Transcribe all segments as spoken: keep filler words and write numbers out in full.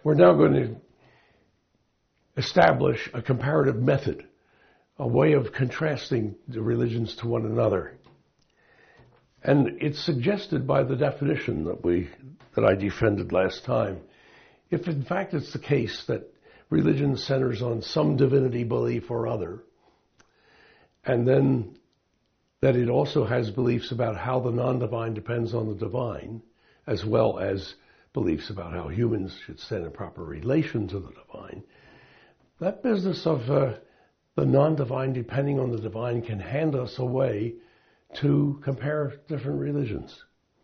we're now going to establish a comparative method, a way of contrasting the religions to one another. And it's suggested by the definition that we that I defended last time. If in fact it's the case that religion centers on some divinity belief or other, and then that it also has beliefs about how the non-divine depends on the divine, as well as beliefs about how humans should stand in proper relation to the divine, that business of uh, the non-divine depending on the divine can hand us a way to compare different religions.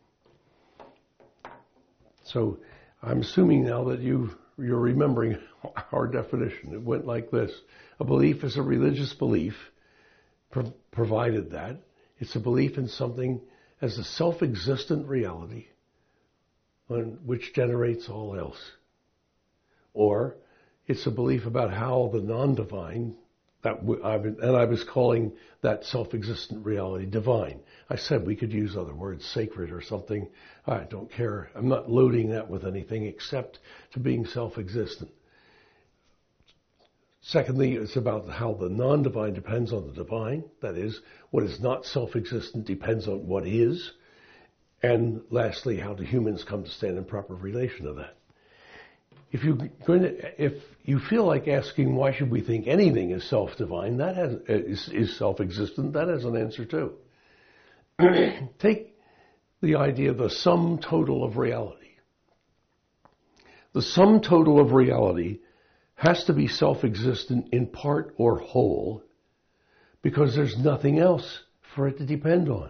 So I'm assuming now that you, you're remembering our definition. It went like this. A belief is a religious belief, pro- provided that it's a belief in something as a self-existent reality on which generates all else. Or it's a belief about how the non-divine, that w- I've, and I was calling that self-existent reality divine. I said we could use other words, sacred or something. I don't care. I'm not loading that with anything except to being self-existent. Secondly, it's about how the non-divine depends on the divine. That is, what is not self-existent depends on what is. And lastly, how do humans come to stand in proper relation to that? If you going to, if you feel like asking why should we think anything is self-divine, that has is, is self-existent, that has an answer too. Take the idea of the sum total of reality. The sum total of reality has to be self-existent in part or whole because there's nothing else for it to depend on.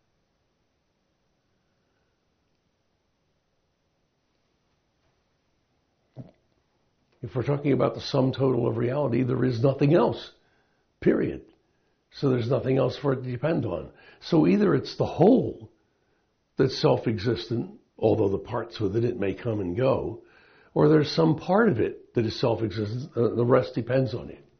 If we're talking about the sum total of reality, there is nothing else, period. So there's nothing else for it to depend on. So either it's the whole that's self-existent, although the parts within it may come and go, or there's some part of it that is self-existent, uh, the rest depends on it.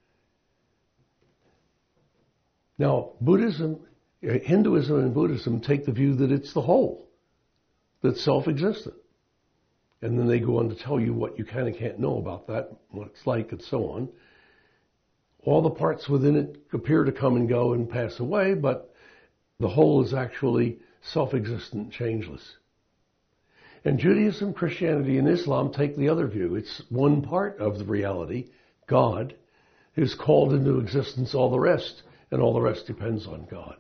Now, Buddhism, Hinduism and Buddhism take the view that it's the whole that's self-existent. And then they go on to tell you what you can and can't know about that, what it's like, and so on. All the parts within it appear to come and go and pass away, but the whole is actually self-existent, changeless. And Judaism, Christianity, and Islam take the other view. It's one part of the reality, God, who's called into existence all the rest, and all the rest depends on God.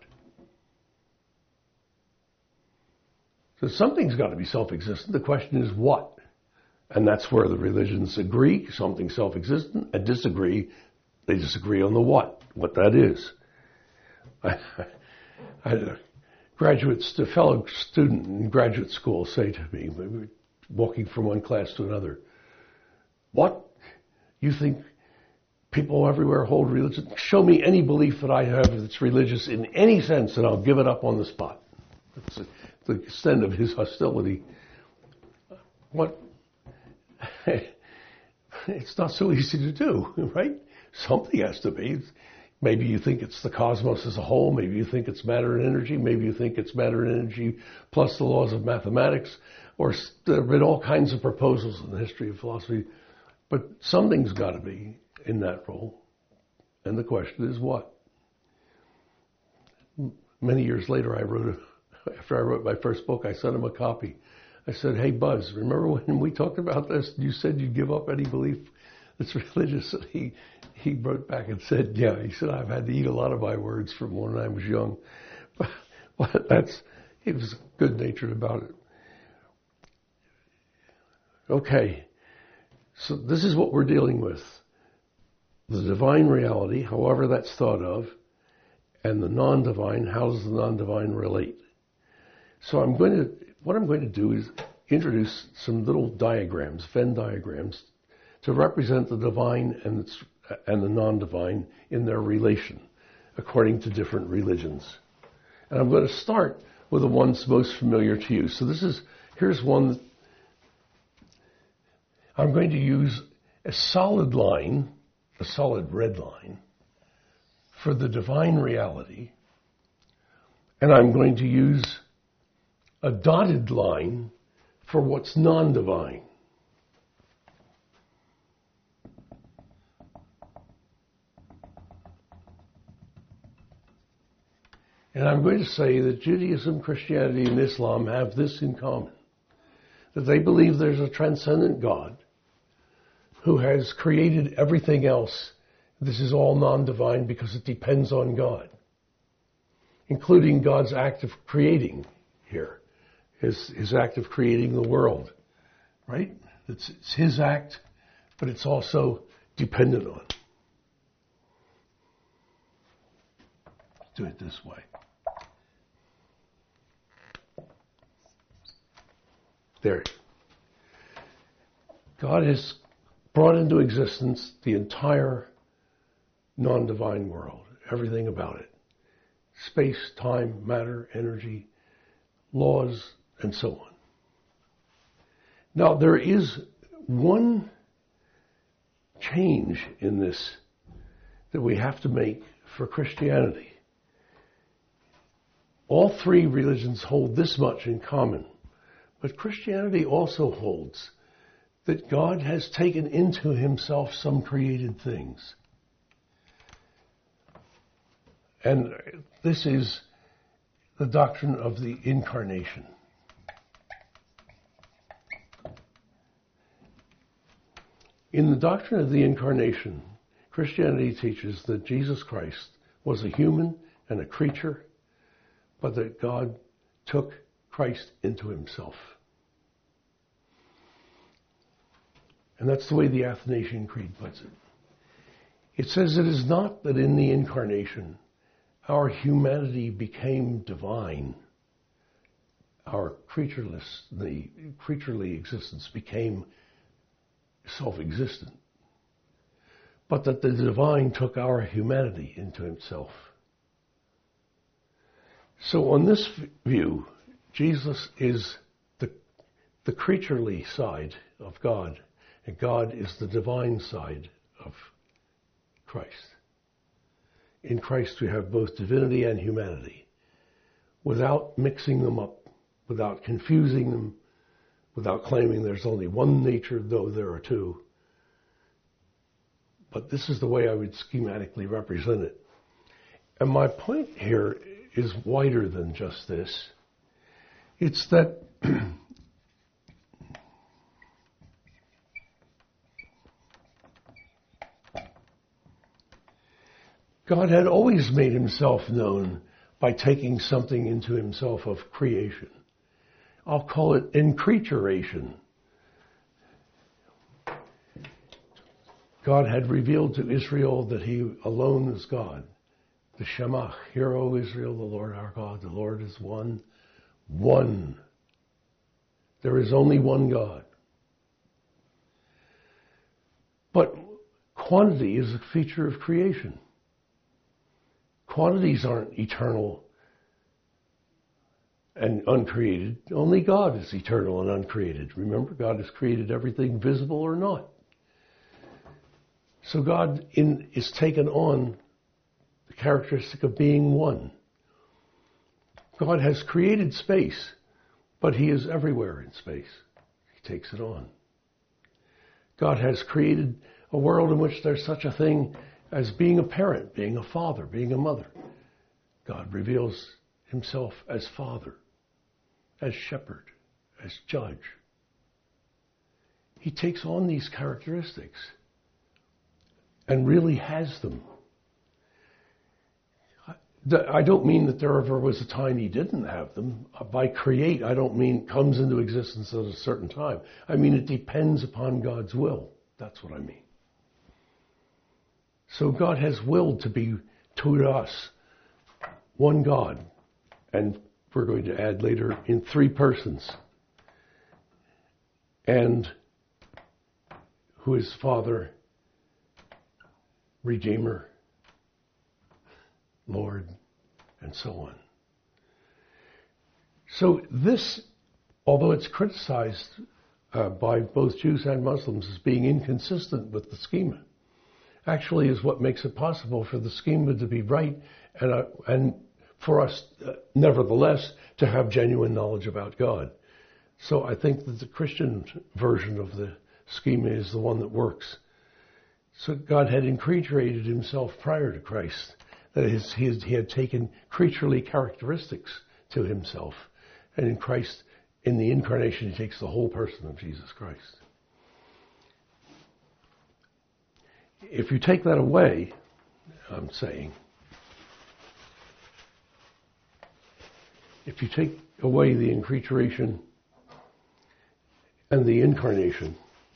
So something's got to be self-existent. The question is what? And that's where the religions agree, something self-existent, and disagree. They disagree on the what, what that is. I, I had a graduate, a fellow student in graduate school say to me, we were walking from one class to another, what? You think people everywhere hold religion? Show me any belief that I have that's religious in any sense, and I'll give it up on the spot. That's the extent of his hostility. What? It's not so easy to do, right? Something has to be. Maybe you think it's the cosmos as a whole. Maybe you think it's matter and energy. Maybe you think it's matter and energy plus the laws of mathematics. Or there have been all kinds of proposals in the history of philosophy. But something's got to be in that role. And the question is what? Many years later, I wrote a After I wrote my first book, I sent him a copy. I said, hey, Buzz, remember when we talked about this? You said you'd give up any belief that's religious. And he, he wrote back and said, yeah. He said, I've had to eat a lot of my words from when I was young. But, but that's, he was good-natured about it. Okay, so this is what we're dealing with. The divine reality, however that's thought of, and the non-divine, how does the non-divine relate? So I'm going to, what I'm going to do is introduce some little diagrams, Venn diagrams, to represent the divine and, its, and the non-divine in their relation, according to different religions. And I'm going to start with the ones most familiar to you. So this is, here's one. I'm going to use a solid line, a solid red line, for the divine reality. And I'm going to use a dotted line for what's non-divine. And I'm going to say that Judaism, Christianity, and Islam have this in common, that they believe there's a transcendent God who has created everything else. This is all non-divine because it depends on God, including God's act of creating here, his, his act of creating the world, right? It's, it's his act, but it's also dependent on. Let's do it this way. There. God has brought into existence the entire non-divine world, everything about it. Space, time, matter, energy, laws, and so on. Now, there is one change in this that we have to make for Christianity. All three religions hold this much in common, but Christianity also holds that God has taken into himself some created things. And this is the doctrine of the incarnation. In the doctrine of the incarnation, Christianity teaches that Jesus Christ was a human and a creature, but that God took Christ into himself. And that's the way the Athanasian Creed puts it. It says it is not that in the incarnation our humanity became divine. Our creatureless, the creaturely existence became self-existent. But that the divine took our humanity into himself. So on this view, Jesus is the, the creaturely side of God, and God is the divine side of Christ. In Christ we have both divinity and humanity, without mixing them up, without confusing them, without claiming there's only one nature, though there are two. But this is the way I would schematically represent it. And my point here is wider than just this. It's that God had always made himself known by taking something into himself of creation. I'll call it increaturation. God had revealed to Israel that he alone is God. The Shema, hear, O Israel, the Lord our God, the Lord is one. One. There is only one God. But quantity is a feature of creation. Quantities aren't eternal and uncreated. Only God is eternal and uncreated. Remember, God has created everything visible or not. So God in, is taken on the characteristic of being one. God has created space, but he is everywhere in space. He takes it on. God has created a world in which there's such a thing as being a parent, being a father, being a mother. God reveals himself as father, as shepherd, as judge. He takes on these characteristics and really has them. I don't mean that there ever was a time he didn't have them. By create, I don't mean comes into existence at a certain time. I mean it depends upon God's will. That's what I mean. So God has willed to be to us one God, and we're going to add later in three persons, and who is Father, Redeemer, Lord, and so on. So this, although it's criticized uh, by both Jews and Muslims as being inconsistent with the schema, actually is what makes it possible for the schema to be right and uh, and for us, uh, nevertheless, to have genuine knowledge about God. So I think that the Christian version of the schema is the one that works. So God had increaturated himself prior to Christ. That is, he, he had taken creaturely characteristics to himself. And in Christ, in the incarnation, he takes the whole person of Jesus Christ. If you take that away, I'm saying, if you take away the increaturation and the incarnation,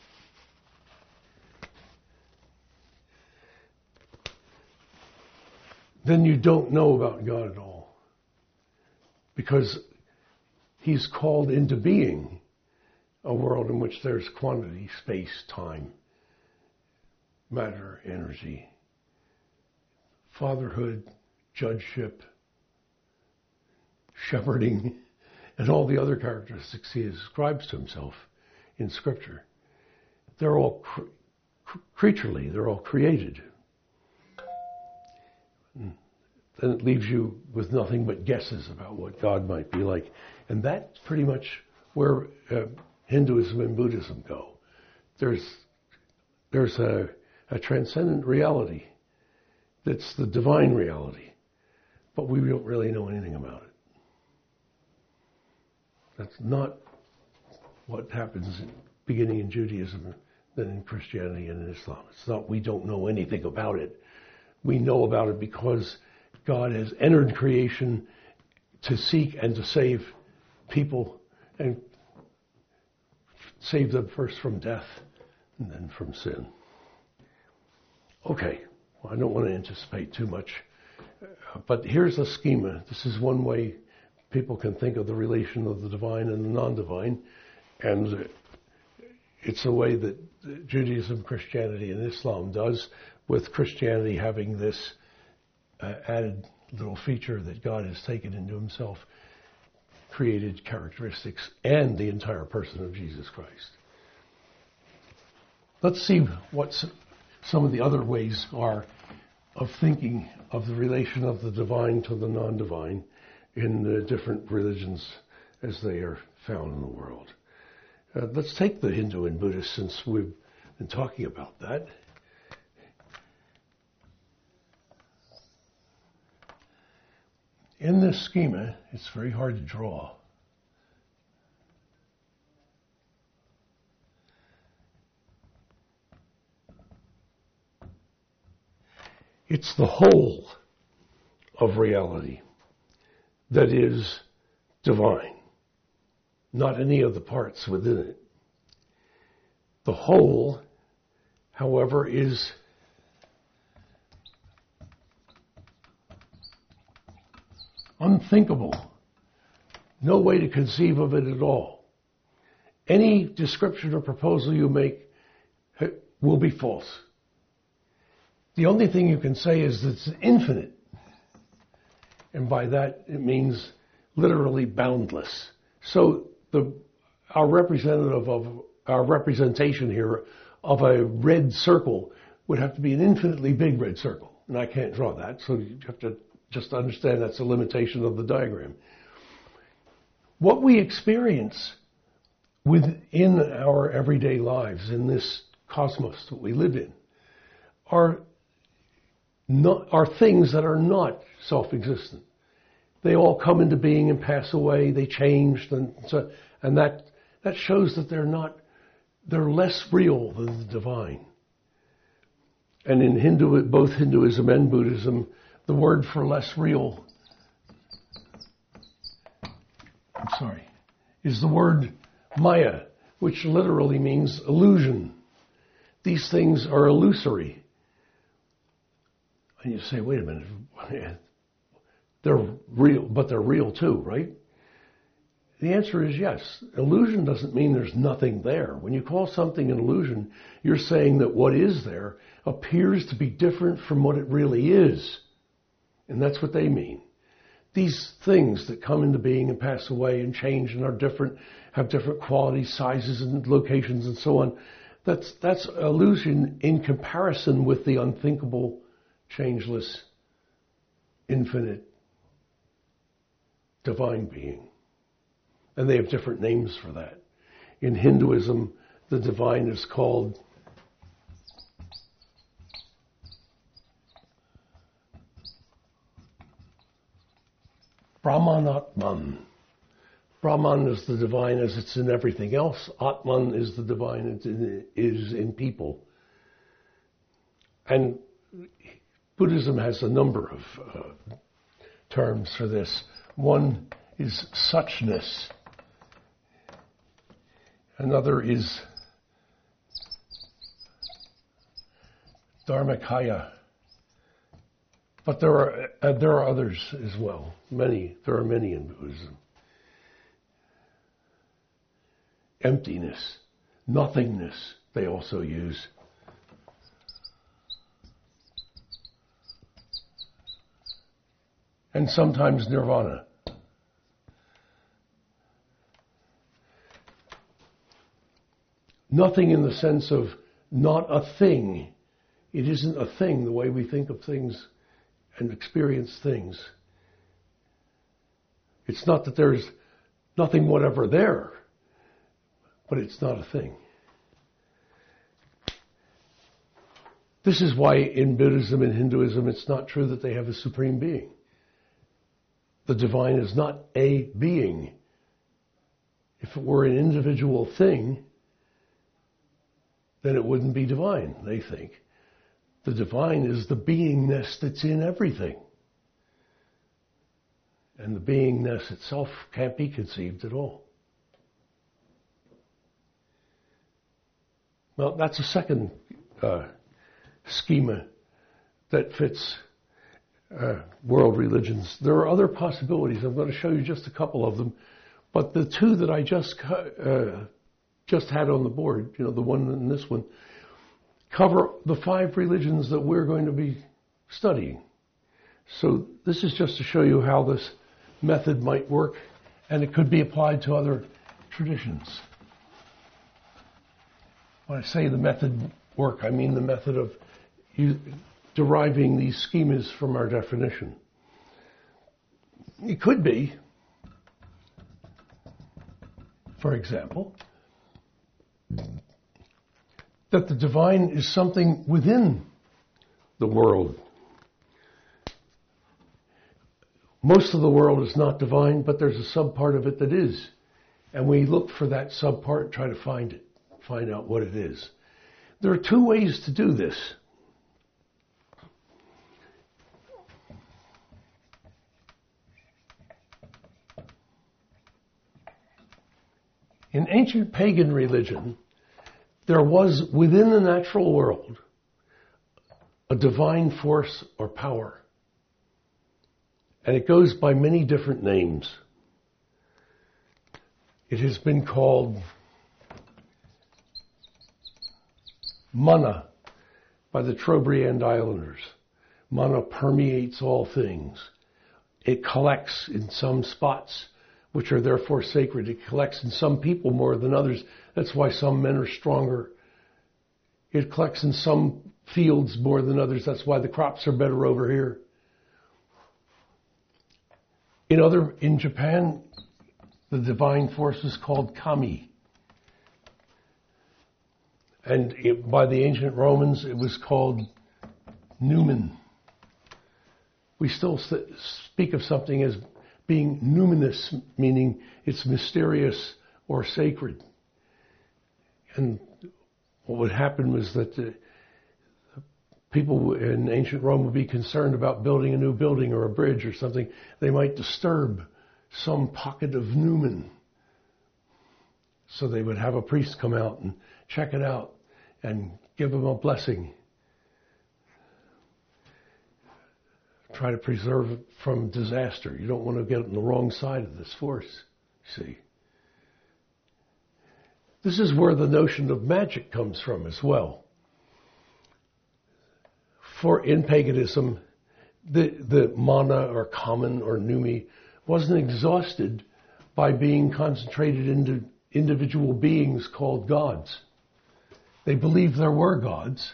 then you don't know about God at all. Because he's called into being a world in which there's quantity, space, time, matter, energy, fatherhood, judgeship, shepherding, and all the other characteristics he ascribes to himself in Scripture. They're all cre- cre- creaturely, they're all created. Then it leaves you with nothing but guesses about what God might be like. And that's pretty much where uh, Hinduism and Buddhism go. There's there's a, a transcendent reality that's the divine reality, but we don't really know anything about it. That's not what happens beginning in Judaism, then in Christianity and in Islam. It's not we don't know anything about it. We know about it because God has entered creation to seek and to save people and save them first from death and then from sin. Okay, well, I don't want to anticipate too much, but here's a schema. This is one way people can think of the relation of the divine and the non-divine, and it's a way that Judaism, Christianity, and Islam does, with Christianity having this uh, added little feature that God has taken into himself, created characteristics, and the entire person of Jesus Christ. Let's see what some of the other ways are of thinking of the relation of the divine to the non-divine in the different religions as they are found in the world. Uh, let's take the Hindu and Buddhist, since we've been talking about that. In this schema, it's very hard to draw. It's the whole of reality that is divine, not any of the parts within it. The whole, however, is unthinkable. No way to conceive of it at all. Any description or proposal you make will be false. The only thing you can say is that it's infinite. And by that, it means literally boundless. So the, our representative of our representation here of a red circle would have to be an infinitely big red circle. And I can't draw that, so you have to just understand that's a limitation of the diagram. What we experience within our everyday lives, in this cosmos that we live in, are not, are things that are not self-existent. They all come into being and pass away. They change, and so, and that that shows that they're not, they're less real than the divine. And in Hindu, both Hinduism and Buddhism, the word for less real, I'm sorry, is the word Maya, which literally means illusion. These things are illusory. And you say, wait a minute, they're real, but they're real too, right? The answer is yes. Illusion doesn't mean there's nothing there. When you call something an illusion, you're saying that what is there appears to be different from what it really is. And that's what they mean. These things that come into being and pass away and change and are different, have different qualities, sizes, and locations and so on, that's, that's illusion in comparison with the unthinkable, changeless, infinite, divine being. And they have different names for that. In Hinduism, the divine is called Brahman Atman. Brahman is the divine as it's in everything else. Atman is the divine as it is in people. And Buddhism has a number of uh, terms for this. One is suchness. Another is Dharmakaya. But there are uh, there are others as well. Many. There are many in Buddhism. Emptiness, nothingness, they also use. And sometimes nirvana. Nothing in the sense of not a thing. It isn't a thing the way we think of things and experience things. It's not that there's nothing whatever there, but it's not a thing. This is why in Buddhism and Hinduism it's not true that they have a supreme being. The divine is not a being. If it were an individual thing, then it wouldn't be divine, they think. The divine is the beingness that's in everything. And the beingness itself can't be conceived at all. Well, that's a second uh, schema that fits uh, world religions. There are other possibilities. I'm going to show you just a couple of them. But the two that I just uh, just had on the board, you know, the one and this one, cover the five religions that we're going to be studying. So this is just to show you how this method might work, and it could be applied to other traditions. When I say the method work, I mean the method of you deriving these schemas from our definition. It could be, for example, that the divine is something within the world. Most of the world is not divine, but there's a subpart of it that is. And we look for that subpart, try to find it, find out what it is. There are two ways to do this. In ancient pagan religion, there was within the natural world a divine force or power. And it goes by many different names. It has been called Mana by the Trobriand Islanders. Mana permeates all things. It collects in some spots, which are therefore sacred. It collects in some people more than others. That's why some men are stronger. It collects in some fields more than others. That's why the crops are better over here. In other, in Japan, the divine force is called Kami. And it, by the ancient Romans, it was called Numen. We still speak of something as being numinous, meaning it's mysterious or sacred. And what would happen was that the people in ancient Rome would be concerned about building a new building or a bridge or something. They might disturb some pocket of numen. So they would have a priest come out and check it out and give them a blessing. Try to preserve it from disaster. You don't want to get on the wrong side of this force, see. This is where the notion of magic comes from as well. For in paganism, the, the mana or common or numi wasn't exhausted by being concentrated into individual beings called gods. They believed there were gods.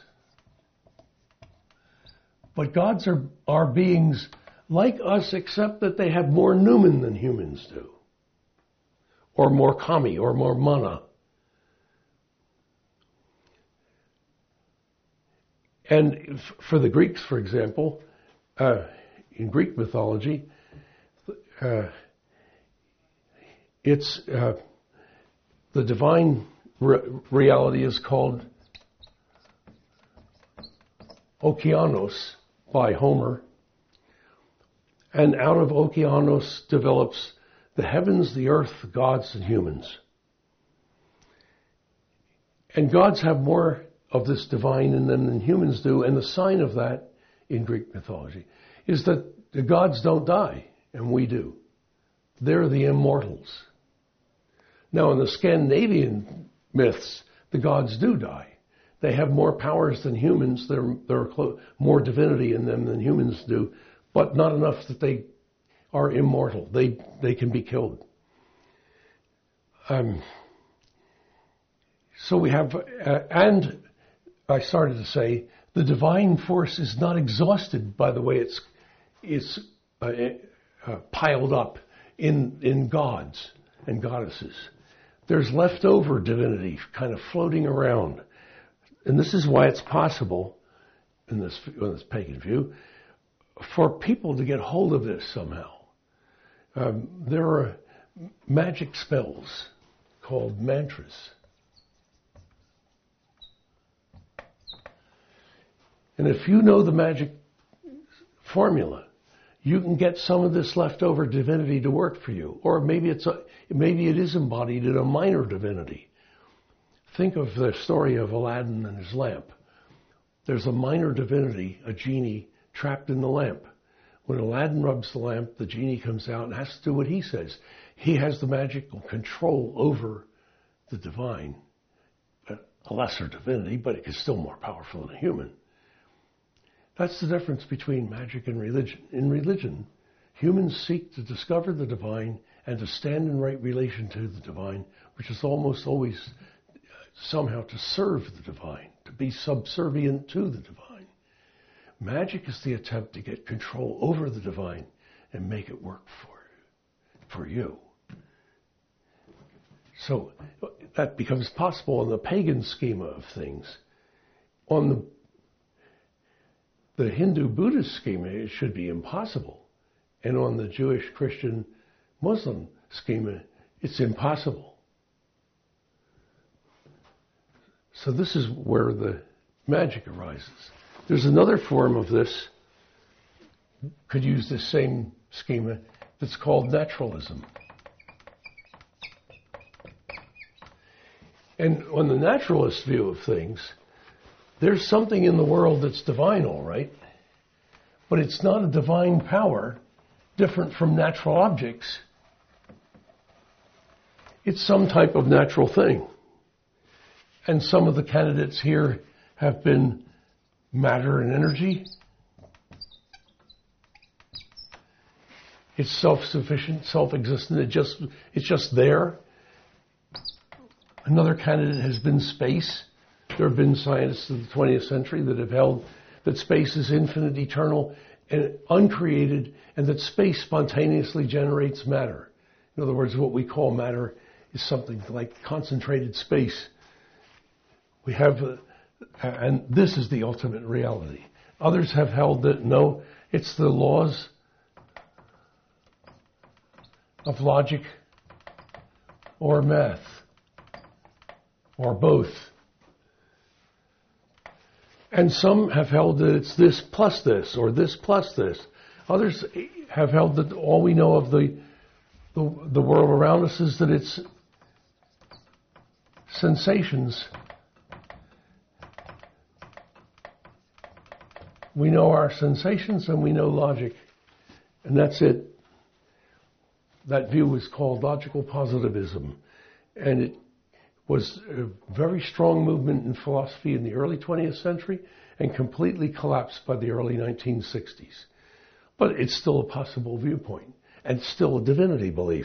But gods are, are beings like us, except that they have more numen than humans do. Or more kami, or more mana. And for the Greeks, for example, uh, in Greek mythology, uh, it's uh, the divine re- reality is called Okeanos by Homer, and out of Okeanos develops the heavens, the earth, the gods, and humans. And gods have more of this divine in them than humans do, and the sign of that in Greek mythology is that the gods don't die, and we do. They're the immortals. Now, in the Scandinavian myths, the gods do die. They have more powers than humans. There are clo- more divinity in them than humans do, but not enough that they are immortal. They they can be killed. Um, so we have, uh, and I started to say, the divine force is not exhausted by the way it's it's uh, uh, piled up in in gods and goddesses. There's leftover divinity kind of floating around. And this is why it's possible, in this, in this pagan view, for people to get hold of this somehow. Um, there are magic spells called mantras. And if you know the magic formula, you can get some of this leftover divinity to work for you. Or maybe it's a, maybe it is embodied in a minor divinity. Think of the story of Aladdin and his lamp. There's a minor divinity, a genie, trapped in the lamp. When Aladdin rubs the lamp, the genie comes out and has to do what he says. He has the magical control over the divine, a lesser divinity, but it is still more powerful than a human. That's the difference between magic and religion. In religion, humans seek to discover the divine and to stand in right relation to the divine, which is almost always somehow to serve the divine, to be subservient to the divine. Magic is the attempt to get control over the divine and make it work for, for you. So that becomes possible in the pagan schema of things. On the the Hindu-Buddhist schema, it should be impossible. And on the Jewish, Christian, Muslim schema, it's impossible. So this is where the magic arises. There's another form of this, could use the same schema, that's called naturalism. And on the naturalist view of things, there's something in the world that's divine, all right, but it's not a divine power different from natural objects. It's some type of natural thing. And some of the candidates here have been matter and energy. It's self-sufficient, self-existent. It just, it's just there. Another candidate has been space. There have been scientists of the twentieth century that have held that space is infinite, eternal, and uncreated, and that space spontaneously generates matter. In other words, what we call matter is something like concentrated space. We have, uh, and this is the ultimate reality. Others have held that, no, it's the laws of logic or math, or both. And some have held that it's this plus this, or this plus this. Others have held that all we know of the, the, the world around us is that it's sensations. We know our sensations and we know logic. And that's it. That view is called logical positivism. And it was a very strong movement in philosophy in the early twentieth century and completely collapsed by the early nineteen sixties. But it's still a possible viewpoint and still a divinity belief.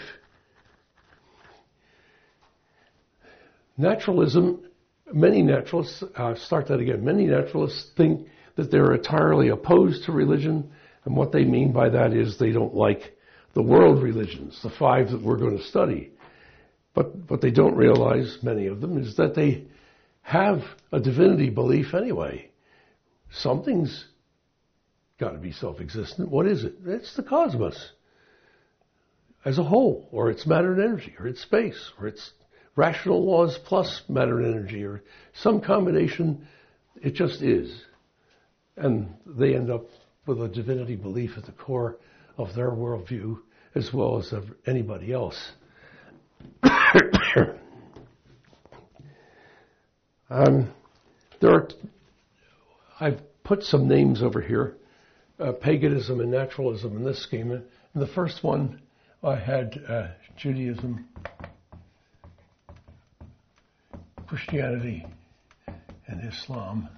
Naturalism, many naturalists, uh, start that again, many naturalists think that they're entirely opposed to religion, and what they mean by that is they don't like the world religions, the five that we're going to study. But what they don't realize, many of them, is that they have a divinity belief anyway. Something's got to be self-existent. What is it? It's the cosmos. as a whole, or it's matter and energy, or it's space, or it's rational laws plus matter and energy, or some combination. It just is. And they end up with a divinity belief at the core of their worldview, as well as of anybody else. um, there are, I've put some names over here, uh, paganism and naturalism in this schema. In the first one, I had uh, Judaism, Christianity, and Islam.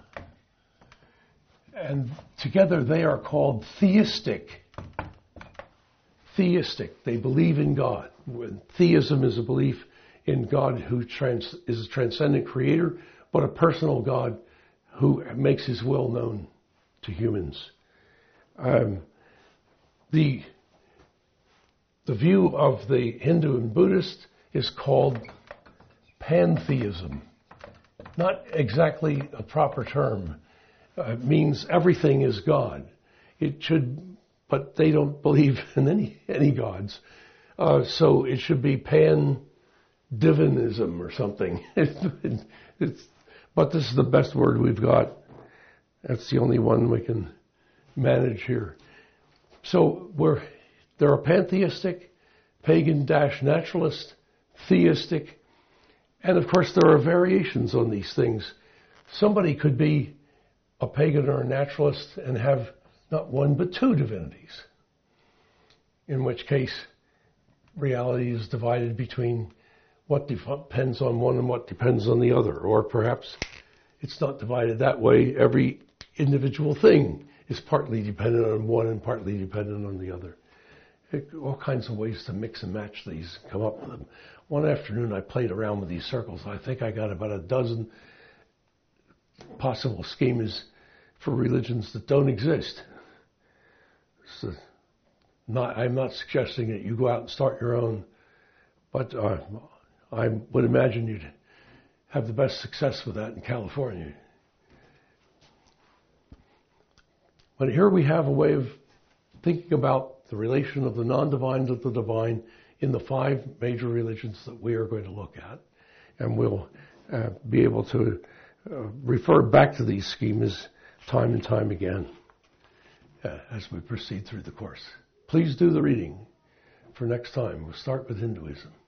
And together they are called theistic. Theistic. They believe in God. Theism is a belief in God who trans- is a transcendent creator, but a personal God who makes his will known to humans. Um, the, the view of the Hindu and Buddhist is called pantheism. Not exactly a proper term. Uh, it means everything is God. It should, but they don't believe in any any gods. Uh, so it should be pan-divinism or something. it's, it's, but this is the best word we've got. That's the only one we can manage here. So we're there are pantheistic, pagan-naturalist, theistic, and of course there are variations on these things. Somebody could be a pagan or a naturalist and have not one but two divinities, in which case reality is divided between what depends on one and what depends on the other. Or perhaps it's not divided that way. Every individual thing is partly dependent on one and partly dependent on the other. It, all kinds of ways to mix and match these, come up with them. One afternoon I played around with these circles. I think I got about a dozen possible schemas for religions that don't exist. So not, I'm not suggesting that you go out and start your own, but uh, I would imagine you'd have the best success with that in California. But here we have a way of thinking about the relation of the non-divine to the divine in the five major religions that we are going to look at. And we'll uh, be able to uh, refer back to these schemas time and time again uh, as we proceed through the course. Please do the reading for next time. We'll start with Hinduism.